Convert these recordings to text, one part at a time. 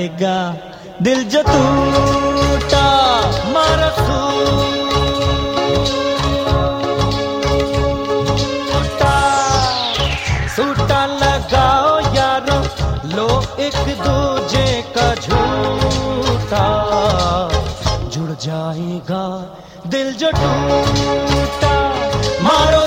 जाएगा दिल जो टूटा मारा सूटा लगाओ यारो लो एक दूजे का झूठा जुड़ जाएगा दिल जो टूटा मारो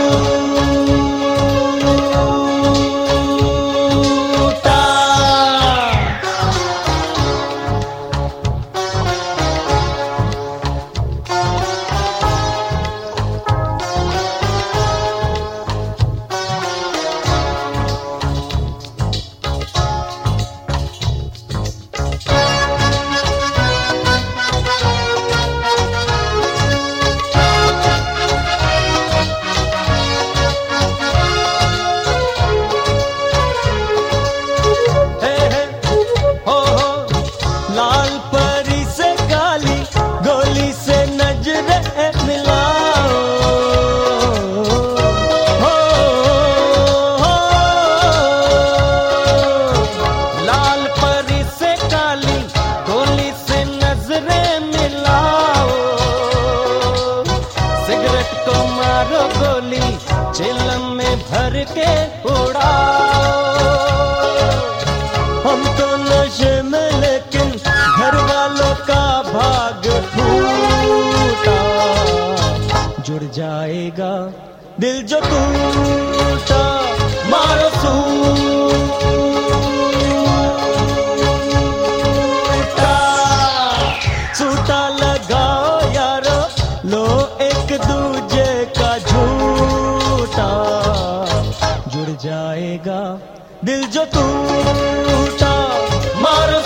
चिलम में भर के उड़ाओ हम तो नशे में लेकिन घर वालों का भाग फूटा जुड़ जाएगा दिल जो टूटा मारो सूटा लगाओ यारो लो एक दूजे का झूठा जुड़ जाएगा दिल जो टूटा मारो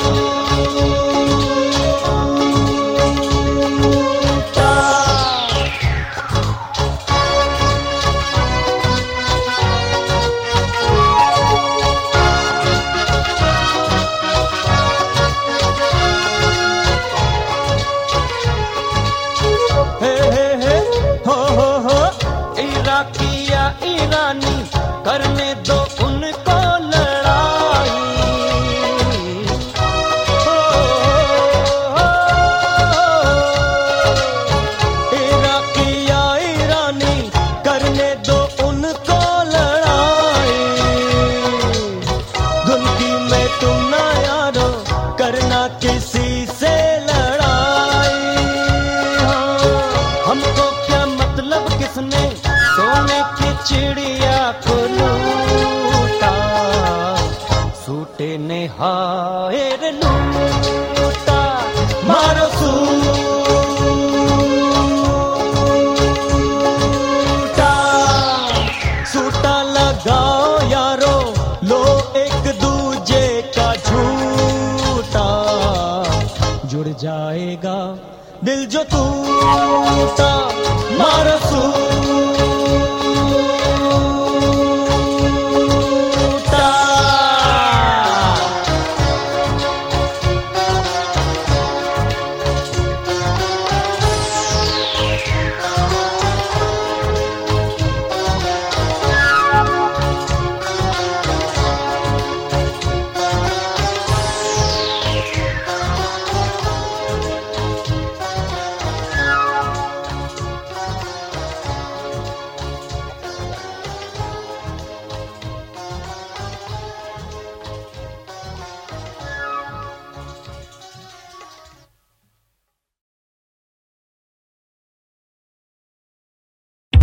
इराकिया ईरानी करने दो उनको लड़ाई इराकिया ईरानी करने दो उनको लड़ाई धुनकी में तुम ना यारो करना किसी से लड़ाई हमको क्या मतलब किसने सोने की चिड़िया को लूटा सूटे ने हायर लूटा मारो सूटा लगाओ यारो लो एक दूजे का झूठा जुड़ जाएगा दिल जो टूटा